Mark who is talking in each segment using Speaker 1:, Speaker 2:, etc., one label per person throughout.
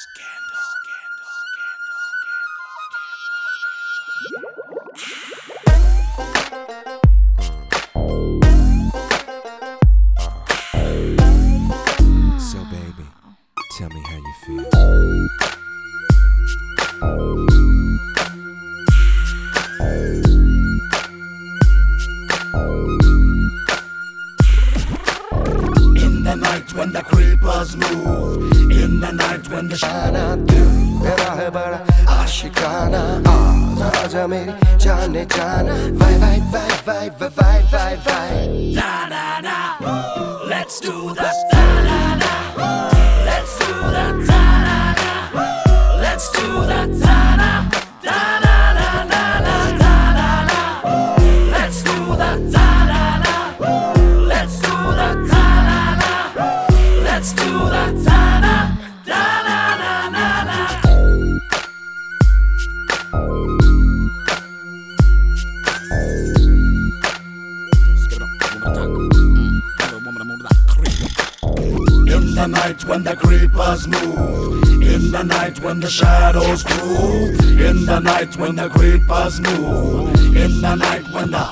Speaker 1: So baby, tell me how you feel.
Speaker 2: In the night when the creepers move, in the night when the
Speaker 3: शाना दिल मेरा है बड़ा आशिकाना आजा मेरी जाने जाना वाई वाई वाई वाई वाई वाई वाई
Speaker 2: da da da, let's do the da da da, let's do the da da da, let's do the da da da da da da da da da, let's do the da da da, let's do the da da da, let's do the da da da da da da. In the night when the creepers move, in the night when the shadows groove, in the night when the creepers move, in the night when the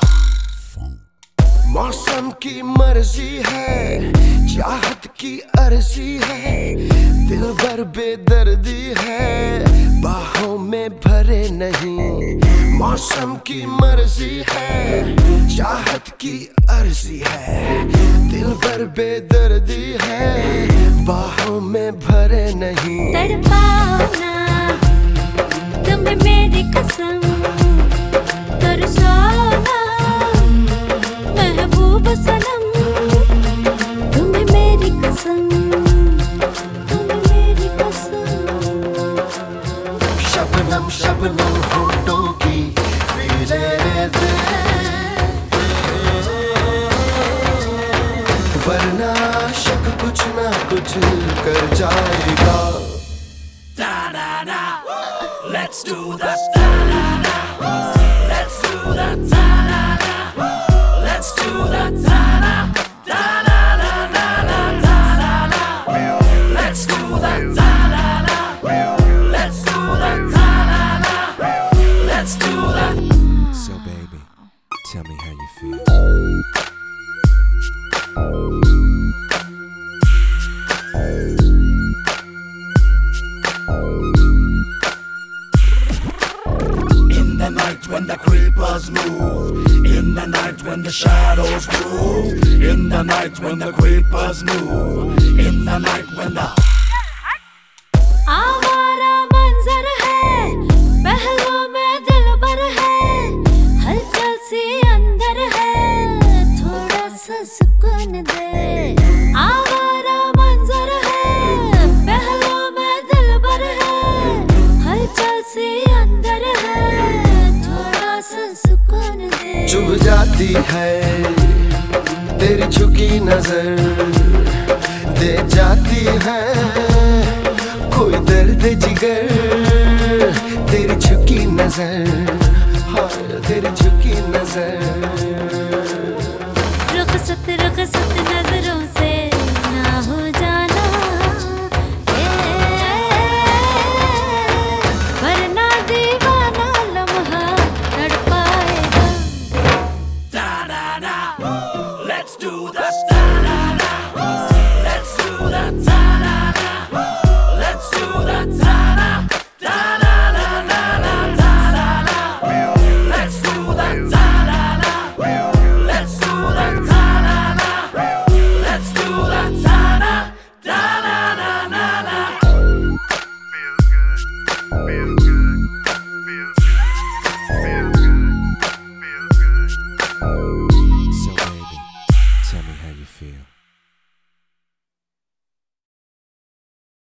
Speaker 3: मौसम की मर्जी है चाहत की अर्जी है दिल भर बेदर्दी है बाहों में भरे नहीं मौसम की मर्जी है चाहत की अर्जी है दिल भर बेदर्दी है बाहों में भरे नहीं
Speaker 4: तड़पाओ ना तुम्हें मेरी कसम तरसाओ ना महबूब सनम तुम्हें मेरी कसम तुम्हें मेरी कसम
Speaker 3: शबनम शबनम होठों की पीले दे वरना शक कुछ ना कुछ कर जाएगा
Speaker 2: da da da, let's do the da da da, let's do the da da da, let's do the da da da da da da da da, let's do the da da da, let's do the da da da, let's do the.
Speaker 1: So baby, tell me how you feel.
Speaker 2: In the night when the creepers move, in the night when the shadows move, in the night when the creepers move, in the night when the
Speaker 4: आवारा मंजर है पहलू में दिल भर है हलचल सी अंदर है थोड़ा सा सुकून दे आवारा मंजर है पहलू में दिल भर है हलचल सी अंदर है थोड़ा सा सुकून दे
Speaker 3: चुभ जाती है तेरी झुकी नजर दे जाती है कोई दर्द जिगर तेरी झुकी नजर हाँ तेरी झुकी नजर
Speaker 4: रुखसत रुखसत नजरों से ना हो जाना वरना दीवाना लम्हा तड़पाएगा
Speaker 2: da da da, let's do the da